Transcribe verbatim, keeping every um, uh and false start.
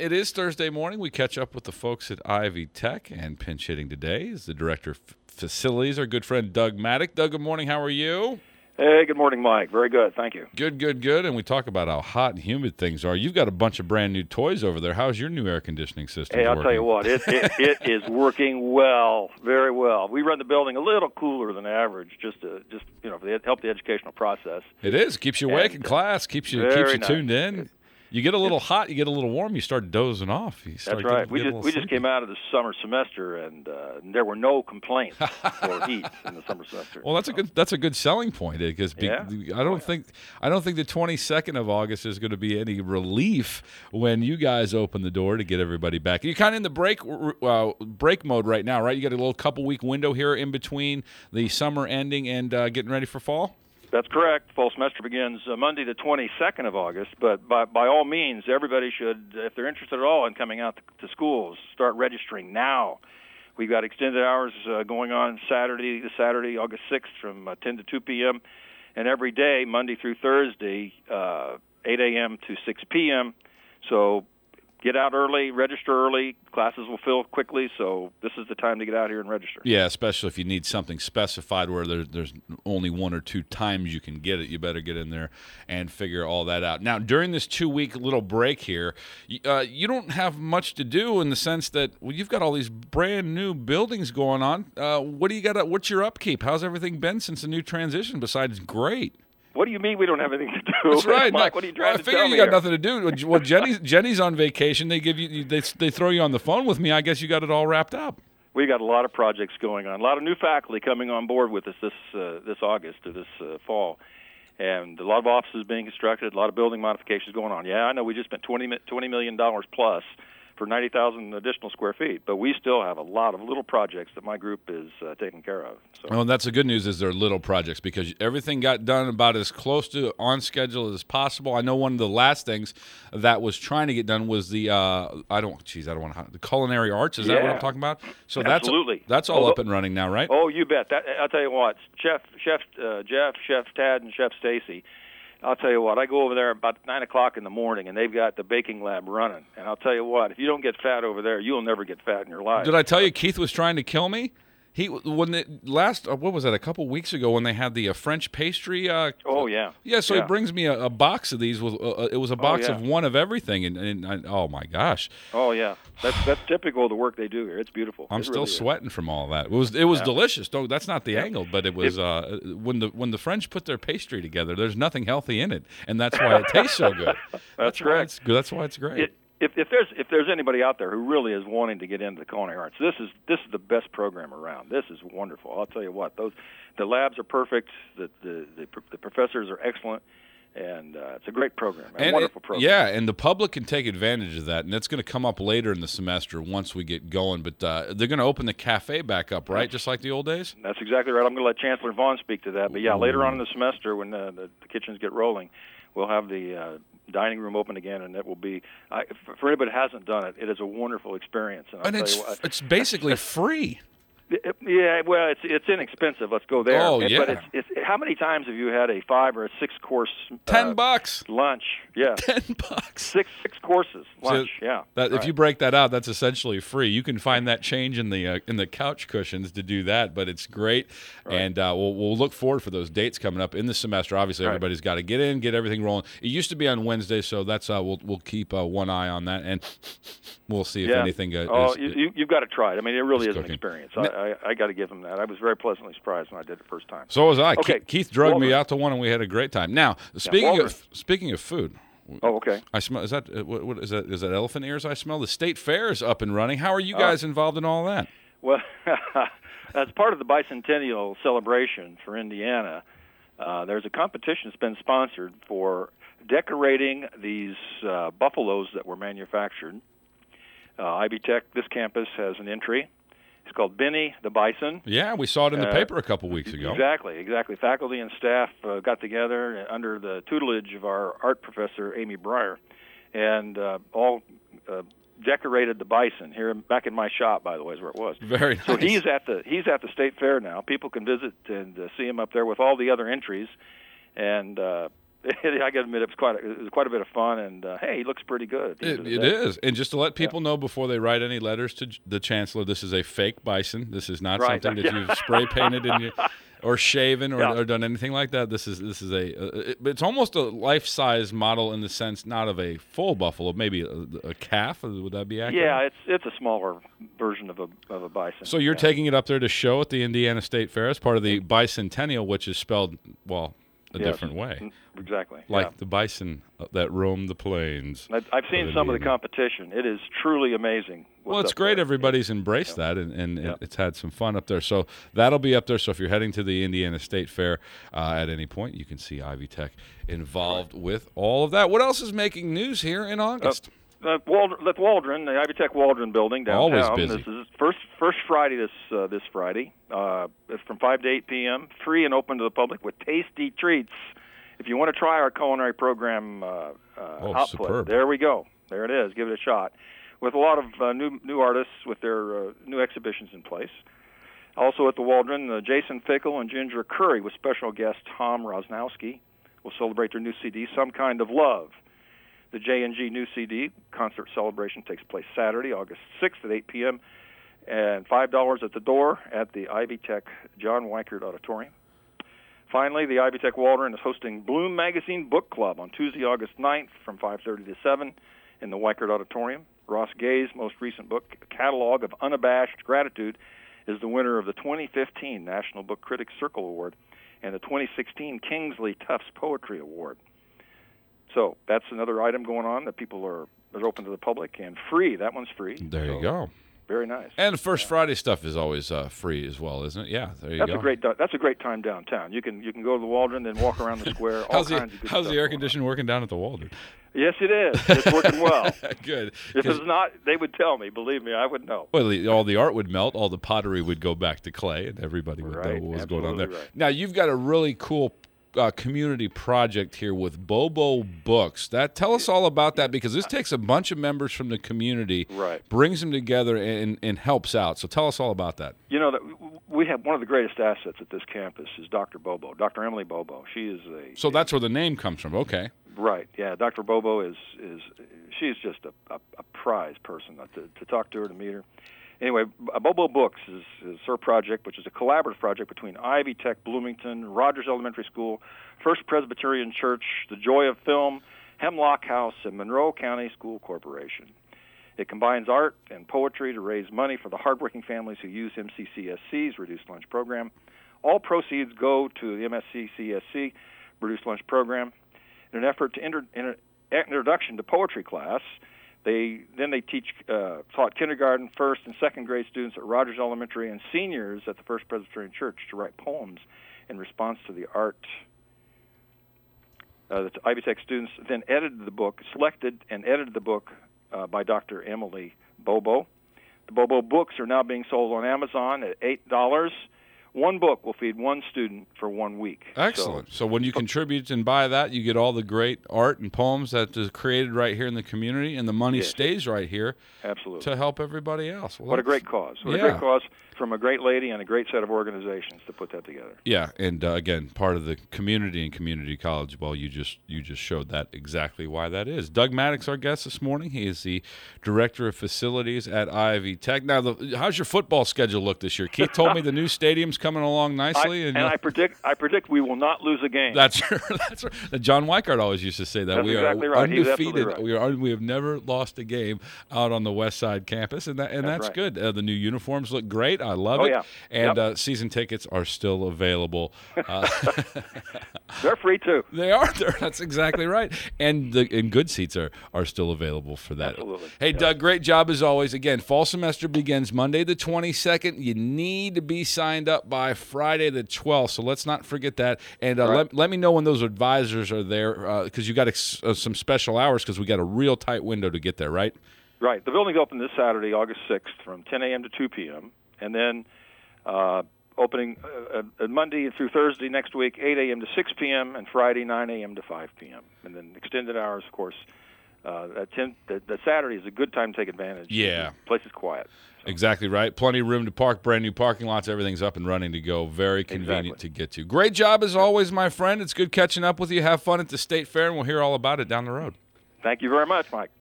it is Thursday morning. We catch up with the folks at Ivy Tech, and pinch hitting today is the Director of Facilities, our good friend Doug Maddock. Doug, good morning. How are you? Hey, good morning, Mike. Very good. Thank you. Good, good, good. And we talk about how hot and humid things are. You've got a bunch of brand new toys over there. How's your new air conditioning system Hey, I'll working? tell you what, it, it, it is working well, very well. We run the building a little cooler than average, just to just you know, to help the educational process. It is. Keeps you awake And, in class. Keeps you very keeps you nice. tuned in. You get a little hot, you get a little warm, you start dozing off. You start That's right. getting- We getting a just little we just sleepy. came out of the summer semester, and uh, there were no complaints for heat in the summer semester. Well, that's a good that's a good selling point because be, Yeah. I don't think I don't think the twenty-second of August is going to be any relief when you guys open the door to get everybody back. You're kind of in the break uh, break mode right now, right? You got a little couple week window here in between the summer ending and uh, getting ready for fall. That's correct. Fall semester begins uh, Monday the twenty-second of August, but by, by all means, everybody should, if they're interested at all in coming out to, to schools, start registering now. We've got extended hours uh, going on Saturday, this Saturday, August sixth, from uh, ten to two p.m., and every day, Monday through Thursday, uh, eight a.m. to six p.m., so get out early, register early. Classes will fill quickly, so this is the time to get out here and register. Yeah, especially if you need something specified where there, there's only one or two times you can get it. You better get in there and figure all that out. Now, during this two-week little break here, uh, you don't have much to do in the sense that well, you've got all these brand-new buildings going on. Uh, what do you got? What's your upkeep? How's everything been since the new transition besides great? What do you mean we don't have anything to do? That's right. Mike, No, what are you well, trying I to figure tell you me got here? nothing to do. Well, Jenny's Jenny's on vacation. They give you they they throw you on the phone with me. I guess you got it all wrapped up. We got a lot of projects going on. A lot of new faculty coming on board with us this uh, this August or this uh, fall, and a lot of offices being constructed. A lot of building modifications going on. Yeah, I know we just spent twenty million dollars plus for ninety thousand additional square feet, but we still have a lot of little projects that my group is uh, taking care of. So. Well, that's the good news is they're little projects because everything got done about as close to on schedule as possible. I know one of the last things that was trying to get done was the uh, I don't, geez, I don't want to the culinary arts. Is that what Yeah. I'm talking about? So Absolutely. that's that's all Although- up and running now, right? Oh, you bet. That, I'll tell you what, Chef Chef uh, Jeff, Chef Tad, and Chef Stacy. I'll tell you what, I go over there about nine o'clock in the morning, and they've got the baking lab running. And I'll tell you what, if you don't get fat over there, you'll never get fat in your life. Did I tell you Keith was trying to kill me? He when the last uh, what was that a couple weeks ago when they had the uh, French pastry. Uh, Oh yeah. yeah. So Yeah. he brings me a, a box of these. With uh, it was a box yeah. of one of everything, and, and I, oh my gosh, Oh yeah. That's that's typical of the work they do here. It's beautiful. I'm It still really is. sweating from all that. It was it was Yeah. delicious. Don't that's not the Yeah. angle, but it was uh, when the when the French put their pastry together. There's nothing healthy in it, and that's why it tastes so good. That's why correct. it's good. That's why it's great. It, if, if there's if there's anybody out there who really is wanting to get into the culinary arts, this is this is the best program around. This is wonderful. I'll tell you what, those the labs are perfect. The the the, the professors are excellent, and uh, it's a great program, a And wonderful it- program. Yeah, and the public can take advantage of that, and it's going to come up later in the semester once we get going. But uh, they're going to open the cafe back up, right? Just like the old days. That's exactly right. I'm going to let Chancellor Vaughn speak to that. But yeah, later on in the semester, when uh, the, the kitchens get rolling, we'll have the uh, dining room open again, and it will be I, for for anybody that hasn't done it. It is a wonderful experience, and I'll And tell it's you what. it's basically free. It- Yeah, well, it's it's inexpensive. Let's go there. Oh, And- yeah. But it's, it's how many times have you had a five or a six course Ten uh, bucks. lunch? Yeah, Ten bucks. six six courses lunch. So yeah. That, If right. you break that out, that's essentially free. You can find that change in the uh, in the couch cushions to do that, but it's great. Right. And uh, we'll we'll look forward for those dates coming up in the semester. Obviously, Right. everybody's got to get in, get everything rolling. It used to be on Wednesday, so that's uh, we'll we'll keep uh, one eye on that, and we'll see if yeah. anything. Uh, oh, is, you, you, you've got to try it. I mean, it really is is an cooking. experience. I, I, I got to give them that. I was very pleasantly surprised when I did it the first time. So was I. Okay. Keith, Keith drugged me Walter. out to one, and we had a great time. Now, speaking Walter. of speaking of food, Oh, okay. I smell. Is that uh, what, what is that? Is that elephant ears? I smell. The state fair is up and running. How are you guys involved in all that? Well, as part of the bicentennial celebration for Indiana, uh, there's a competition that's been sponsored for decorating these uh, buffaloes that were manufactured. Uh, Ivy Tech, this campus, has an entry. It's called Benny the Bison. Yeah, we saw it in the Uh, paper a couple weeks ago. Exactly, exactly. Faculty and staff uh, got together under the tutelage of our art professor, Amy Breyer, and uh, all uh, decorated the bison here back in my shop, by the way, is where it was. Very nice. So he's at the he's at the state fair now. People can visit and uh, see him up there with all the other entries, and uh, I got to admit, it was quite a, it was quite a bit of fun, and uh, hey, he looks pretty good. It, it is, and just to let people yeah. know before they write any letters to the chancellor, this is a fake bison. This is not right. something that you've spray painted in your, or shaven or, yeah. or done anything like that. This is this is a, a it, it's almost a life size model in the sense not of a full buffalo, maybe a, a calf. Would that be accurate? Yeah, it's it's a smaller version of a of a bison. So you're yeah. taking it up there to show at the Indiana State Fair as part of the bicentennial, which is spelled well. A yes, different way. Exactly. Like yeah. the bison that roam the plains. I've seen some of the competition. It is truly amazing. Well, it's great. There. Everybody's embraced yeah. that, and, and yeah. it's had some fun up there. So that'll be up there. So if you're heading to the Indiana State Fair uh, at any point, you can see Ivy Tech involved right. with all of that. What else is making news here in August? Uh, Uh, Wald- the Waldron, the Ivy Tech Waldron building downtown. Always busy. This is first first Friday this uh, this Friday. Uh, it's from five to eight p.m. Free and open to the public with tasty treats. If you want to try our culinary program uh, uh, oh, output, superb. there we go. There it is. Give it a shot. With a lot of uh, new new artists with their uh, new exhibitions in place. Also at the Waldron, uh, Jason Fickle and Ginger Curry with special guest Tom Rosnowski will celebrate their new C D, Some Kind of Love. The J and G New C D concert celebration takes place Saturday, August sixth at eight p.m. and five dollars at the door at the Ivy Tech John Weichert Auditorium. Finally, the Ivy Tech Waldron is hosting Bloom Magazine Book Club on Tuesday, August ninth from five thirty to seven in the Weichert Auditorium. Ross Gay's most recent book, A Catalog of Unabashed Gratitude, is the winner of the twenty fifteen National Book Critics Circle Award and the twenty sixteen Kingsley Tufts Poetry Award. So that's another item going on that people are, are open to the public and free. That one's free. There so, you go. Very nice. And First yeah. Friday stuff is always uh, free as well, isn't it? Yeah, there you that's go. A great, that's a great time downtown. You can you can go to the Waldron, then walk around the square. All how's kinds the, of good how's stuff the air conditioning working down at the Waldron? Yes, it is. It's working well. Good. If it's not, they would tell me. Believe me, I would know. Well, the, all the art would melt, all the pottery would go back to clay, and everybody would right. know what was Absolutely going on there. Right. Now, you've got a really cool Uh, community project here with Bobo Books. That tell us all about that, because this takes a bunch of members from the community, right. brings them together, and, and helps out. So tell us all about that. You know, that we have one of the greatest assets at this campus is Doctor Bobo, Doctor Emily Bobo. She is a so a, that's where the name comes from. Okay, right? Yeah, Doctor Bobo is is she's just a, a, a prize person to, to talk to her, to meet her. Anyway, Bobo Books is, is her project, which is a collaborative project between Ivy Tech Bloomington, Rogers Elementary School, First Presbyterian Church, The Joy of Film, Hemlock House, and Monroe County School Corporation. It combines art and poetry to raise money for the hardworking families who use M C C S C's Reduced Lunch Program. All proceeds go to the M S C C S C Reduced Lunch Program. In an effort to enter, in an introduction to poetry class, They then they teach uh, taught kindergarten, first, and second grade students at Rogers Elementary and seniors at the First Presbyterian Church to write poems in response to the art. Uh, the Ivy Tech students then edited the book, selected and edited the book uh, by Doctor Emily Bobo. The Bobo books are now being sold on Amazon at eight dollars. One book will feed one student for one week. Excellent. So, so when you contribute and buy that, you get all the great art and poems that is created right here in the community, and the money yes. stays right here Absolutely. to help everybody else. Well, what a great cause. What yeah. a great cause from a great lady and a great set of organizations to put that together. Yeah, and uh, again, part of the community and community college. Well, you just you just showed that exactly why that is. Doug Maddox, our guest this morning. He is the director of facilities at Ivy Tech. Now, the, how's your football schedule look this year? Keith told me the new stadium's coming along nicely, I, and, and uh, I predict I predict we will not lose a game. That's that's right. John Weichert always used to say that that's we exactly are right. undefeated. Right. We are we have never lost a game out on the West Side campus, and that and that's, that's good. right. Uh, the new uniforms look great. I love oh, it. Yeah. And yep. uh, season tickets are still available. Uh, They're free too. They are. They're, that's exactly right. And the and good seats are, are still available for that. Absolutely. Hey, yep. Doug, great job as always. Again, fall semester begins Monday the twenty-second. You need to be signed up by Friday the twelfth, so let's not forget that. And uh, right. let, let me know when those advisors are there, because uh, you got ex- uh, some special hours, because we got a real tight window to get there, right? Right. The building's open this Saturday, August sixth, from ten a.m. to two p.m., and then uh, opening uh, uh, Monday through Thursday next week, eight a.m. to six p.m., and Friday, nine a.m. to five p.m. And then extended hours, of course, uh, that, ten, that, that Saturday is a good time to take advantage. Yeah. The place is quiet. So. Exactly right. Plenty of room to park, brand new parking lots. Everything's up and running to go. Very convenient Exactly. to get to. Great job as always, my friend. It's good catching up with you. Have fun at the State Fair, and we'll hear all about it down the road. Thank you very much, Mike.